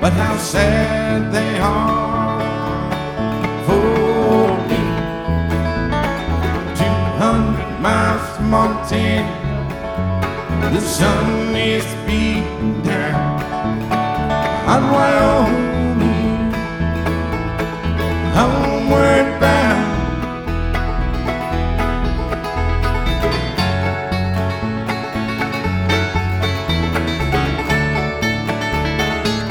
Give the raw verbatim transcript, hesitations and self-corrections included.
but how sad they are for me. Two hundred miles to Montana, the sun is beating down on Wyoming.